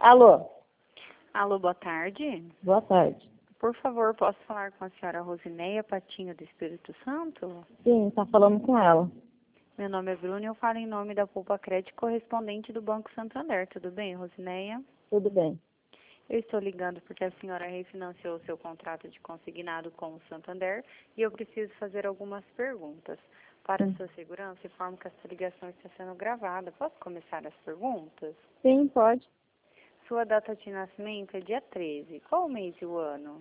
Alô, Alô, boa tarde. boa tarde. Por favor, posso falar com a senhora Rosineia Patinho do Espírito Santo? Sim, tá falando com ela. Meu nome é Bruna e eu falo em nome da Poupa Crédito correspondente do Banco Santander. Tudo bem, Rosineia? Tudo bem. Eu estou ligando porque a senhora refinanciou o seu contrato de consignado com o Santander e eu preciso fazer algumas perguntas. Para Sim, sua segurança, informo que essa ligação está sendo gravada. Posso começar as perguntas? Sim, pode. Sua data de nascimento é dia 13. Qual o mês e o ano?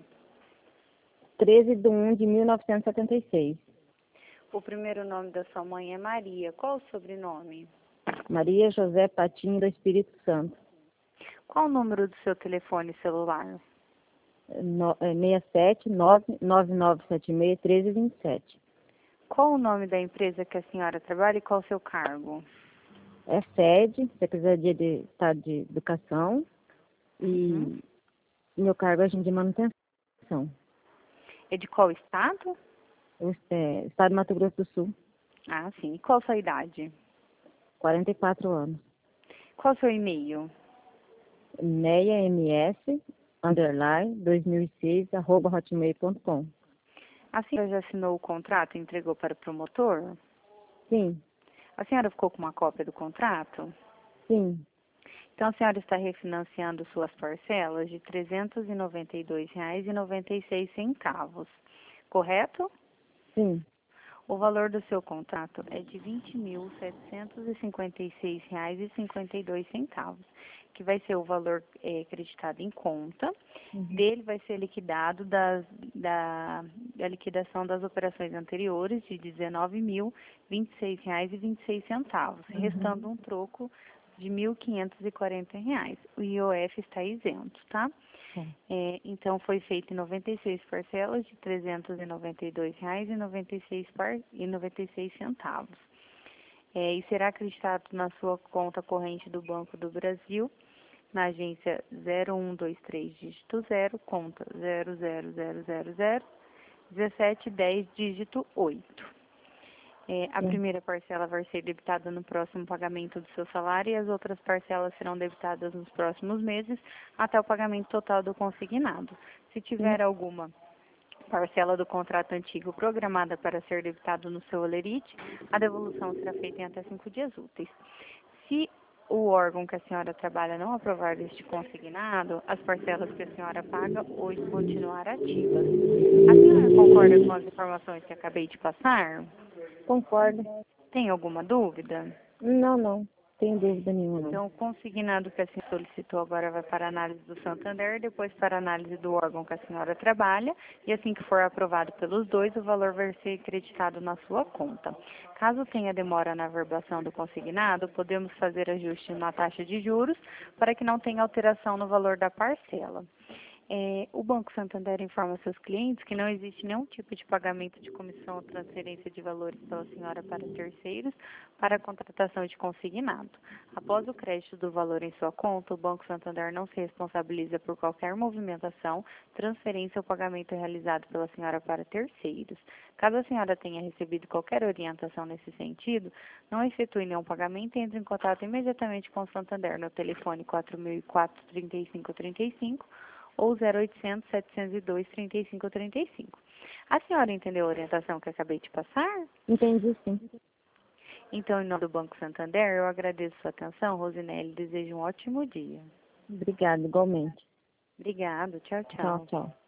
13/1/1976. O primeiro nome da sua mãe é Maria. Qual o sobrenome? Maria José Patinho do Espírito Santo. Qual o número do seu telefone celular? 67 99976 1327. Qual o nome da empresa que a senhora trabalha e qual o seu cargo? É sede, Secretaria de Estado de Educação Uhum. e meu cargo é agente de manutenção. É de qual estado? Estado de Mato Grosso do Sul, Ah, sim. E qual a sua idade? 44 anos. Qual o seu e-mail? meia_ms_2006 @hotmail.com. A senhora já assinou o contrato e entregou para o promotor? Sim, A senhora ficou com uma cópia do contrato? sim, Então, a senhora está refinanciando suas parcelas de R$ 392,96, correto? sim. O valor do seu contrato é de R$ 20.756,52, que vai ser o valor creditado em conta. Uhum, Dele vai ser liquidado da liquidação das operações anteriores de R$ 19.026,26, uhum. restando um troco de R$ 1.540. O IOF está isento, tá? Tá. Então, foi feito em 96 parcelas de R$ 392,96. E será acreditado na sua conta corrente do Banco do Brasil, na agência 0123 dígito 0, conta 00000 1710 dígito 8. A Sim. primeira parcela vai ser debitada no próximo pagamento do seu salário e as outras parcelas serão debitadas nos próximos meses até o pagamento total do consignado. Se Sim. tiver alguma parcela do contrato antigo programada para ser debitado no seu holerite, a devolução será feita em até 5 dias úteis. Se o órgão que a senhora trabalha não aprovar este consignado, as parcelas que a senhora paga hoje continuarão ativas. A senhora concorda com as informações que acabei de passar? Concordo. Tem alguma dúvida? Não, não. Tem dúvida nenhuma, não. Então, o consignado que a senhora solicitou agora vai para a análise do Santander, depois para a análise do órgão que a senhora trabalha, e assim que for aprovado pelos dois, o valor vai ser creditado na sua conta. Caso tenha demora na averbação do consignado, podemos fazer ajuste na taxa de juros para que não tenha alteração no valor da parcela. O Banco Santander informa seus clientes que não existe nenhum tipo de pagamento de comissão ou transferência de valores pela senhora para terceiros para a contratação de consignado. Após o crédito do valor em sua conta, o Banco Santander não se responsabiliza por qualquer movimentação, transferência ou pagamento realizado pela senhora para terceiros. Caso a senhora tenha recebido qualquer orientação nesse sentido, não efetue nenhum pagamento e entre em contato imediatamente com o Santander no telefone 4004-3535 ou 0800 702 3535. A senhora entendeu a orientação que acabei de passar? Entendi, sim. Então, em nome do Banco Santander, eu agradeço sua atenção, Rosinelli, desejo um ótimo dia. Obrigada, igualmente. Obrigada, tchau, Tchau, tchau. tchau.